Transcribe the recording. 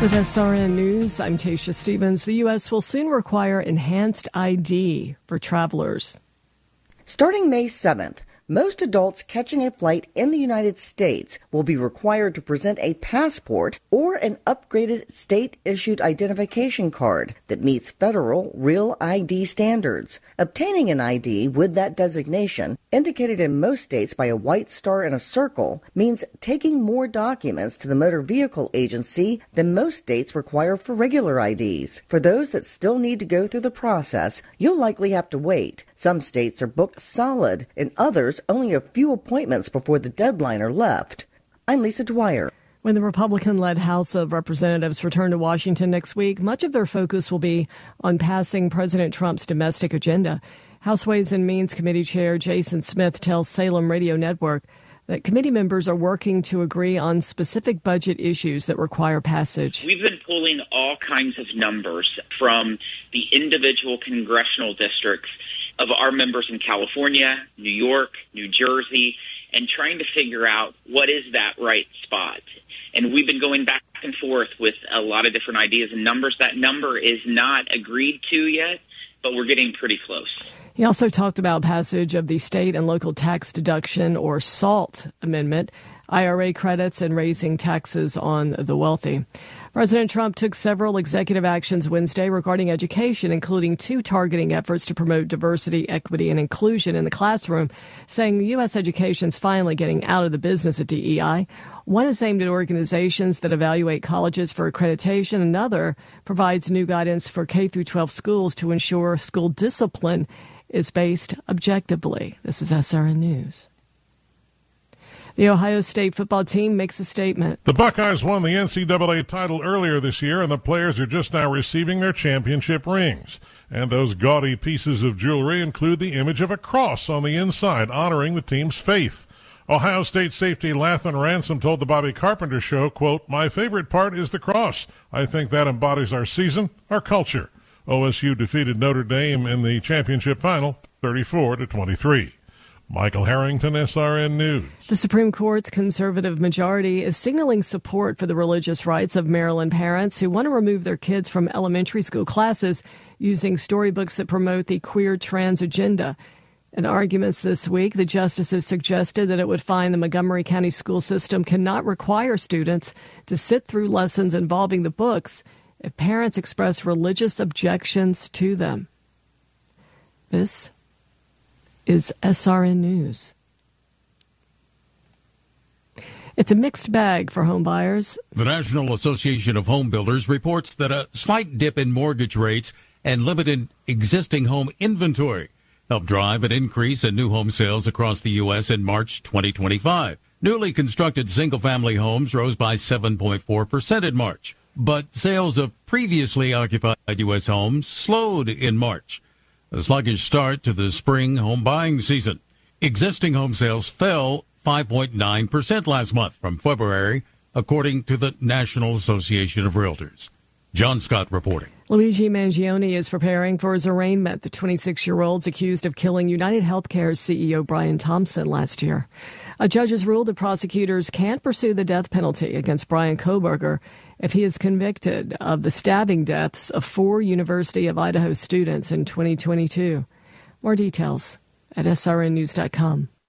With SRN News, I'm Tasha Stevens. The U.S. will soon require enhanced ID for travelers. Starting May 7th, most adults catching a flight in the United States will be required to present a passport or an upgraded state-issued identification card that meets federal Real ID standards. Obtaining an ID with that designation, indicated in most states by a white star and a circle, means taking more documents to the motor vehicle agency than most states require for regular IDs. For those that still need to go through the process, you'll likely have to wait. Some states are booked solid, and others only a few appointments before the deadline are left. I'm Lisa Dwyer. When the Republican-led House of Representatives return to Washington next week, much of their focus will be on passing President Trump's domestic agenda. House Ways and Means Committee Chair Jason Smith tells Salem Radio Network that committee members are working to agree on specific budget issues that require passage. We've been pulling all kinds of numbers from the individual congressional districts of our members in California, New York, New Jersey, and trying to figure out what is that right spot. And we've been going back and forth with a lot of different ideas and numbers. That number is not agreed to yet, but we're getting pretty close. He also talked about passage of the state and local tax deduction, or SALT amendment, IRA credits, and raising taxes on the wealthy. President Trump took several executive actions Wednesday regarding education, including 2 targeting efforts to promote diversity, equity, and inclusion in the classroom, saying the U.S. education's finally getting out of the business of DEI. One is aimed at organizations that evaluate colleges for accreditation. Another provides new guidance for K-12 schools to ensure school discipline is based objectively. This is SRN News. The Ohio State football team makes a statement. The Buckeyes won the NCAA title earlier this year, and the players are just now receiving their championship rings. And those gaudy pieces of jewelry include the image of a cross on the inside, honoring the team's faith. Ohio State safety Lathan Ransom told the Bobby Carpenter Show, quote, "My favorite part is the cross. I think that embodies our season, our culture." OSU defeated Notre Dame in the championship final, 34-23. Michael Harrington, SRN News. The Supreme Court's conservative majority is signaling support for the religious rights of Maryland parents who want to remove their kids from elementary school classes using storybooks that promote the queer trans agenda. In arguments this week, the justices suggested that it would find the Montgomery County school system cannot require students to sit through lessons involving the books if parents express religious objections to them. This is SRN News. It's a mixed bag for home buyers. The National Association of Home Builders reports that a slight dip in mortgage rates and limited existing home inventory helped drive an increase in new home sales across the U.S. in March 2025. Newly constructed single-family homes rose by 7.4% in March, but sales of previously occupied U.S. homes slowed in March. A sluggish start to the spring home buying season. Existing home sales fell 5.9% last month from February, according to the National Association of Realtors. John Scott reporting. Luigi Mangione is preparing for his arraignment. The 26-year-old's accused of killing United Healthcare's CEO Brian Thompson last year. A judge has ruled that prosecutors can't pursue the death penalty against Brian Kohberger if he is convicted of the stabbing deaths of 4 University of Idaho students in 2022. More details at srnnews.com.